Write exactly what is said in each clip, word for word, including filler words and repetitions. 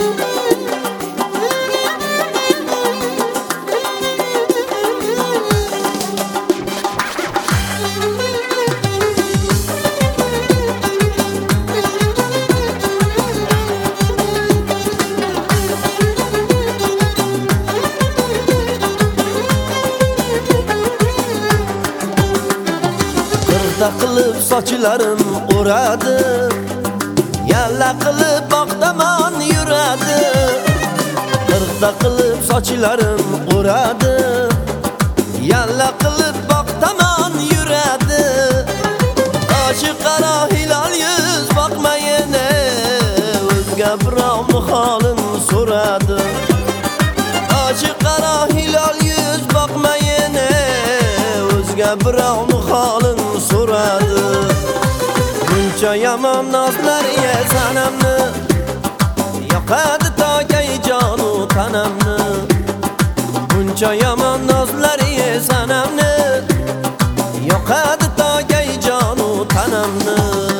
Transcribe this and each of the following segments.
Qirda qilib sochlarim o'radi, yalla qilib boqdaman yuradi. Qirda qilib sochlarim o'radi, yalla qilib boqdaman yuradi. Qoshi qaro hilol yuz boqmayini, o'zga birovni holim so'radi. Qoshi qaro hilol yuz boqmayini, o'zga birovni holim so'radi. Buncha yomon nozlariga sanamni, yoqadi togay jonu tanamni. Buncha yomon nozlariga sanamni, yoqadi togay jonu tanamni.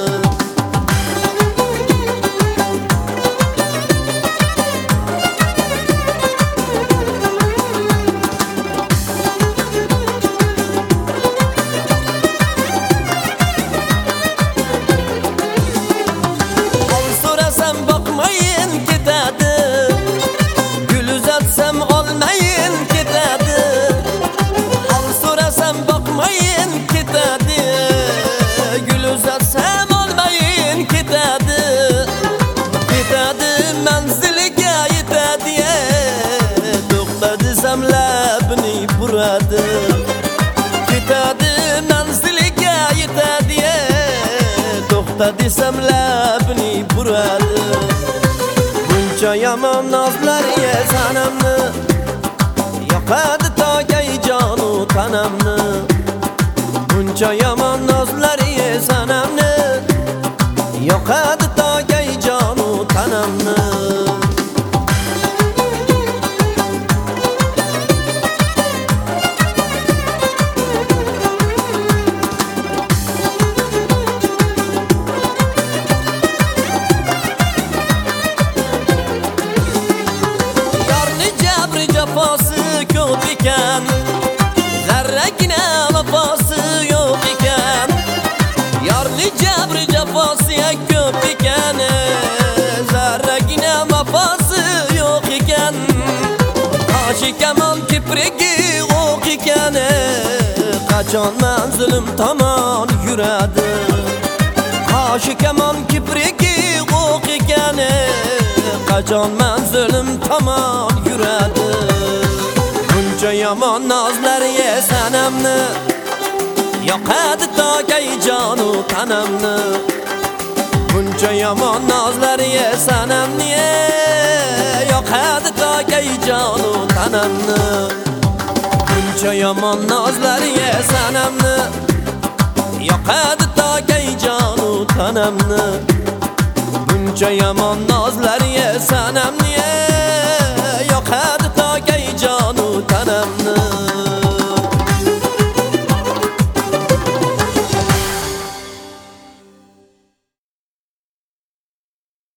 Ketadi manziliga yetadi, to'xta desam labni buradi. Buncha yomon nozlariga sanamni, yoqadi togay jonu tanamni. Buncha yomon nozlariga sanamni, yoqadi togay jonu tanamni. Vafası ko'p ekan, zarragina vafası yo'q ekan. Yorni jabri jafosi ko'p ekan, zarragina vafası yo'q ekan. Qoshi kamon kiprigi o'q ekan, qachon manzilim tomon yuradi. Qoshi kamon kiprigi o'q ekan, qachon manzilim tomon yuradi. Buncha yomon nozlariga sanamni, yoqadi togay jonu tanamni. Buncha yomon nozlariga sanamni, yoqadi togay jonu tanamni. Buncha yomon nozlariga sanamni, yoqadi togay jonu tanamni. Buncha yomon nozlariga sanamni, yoqadi togay jonu tanamni.